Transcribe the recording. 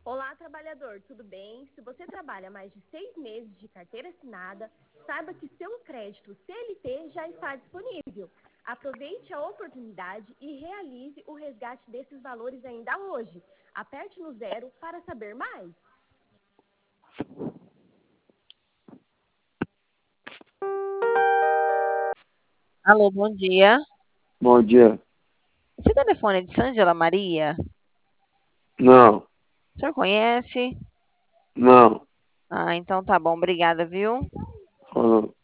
Olá, trabalhador, tudo bem? Se você trabalha mais de 6 meses de carteira assinada, saiba que seu crédito CLT já está disponível. Aproveite a oportunidade e realize o resgate desses valores ainda hoje. Aperte no 0 para saber mais. Alô, bom dia. Bom dia. Esse telefone é de Sângela Maria? Não, O senhor conhece? não. Ah, então tá bom, obrigada, viu? Falou.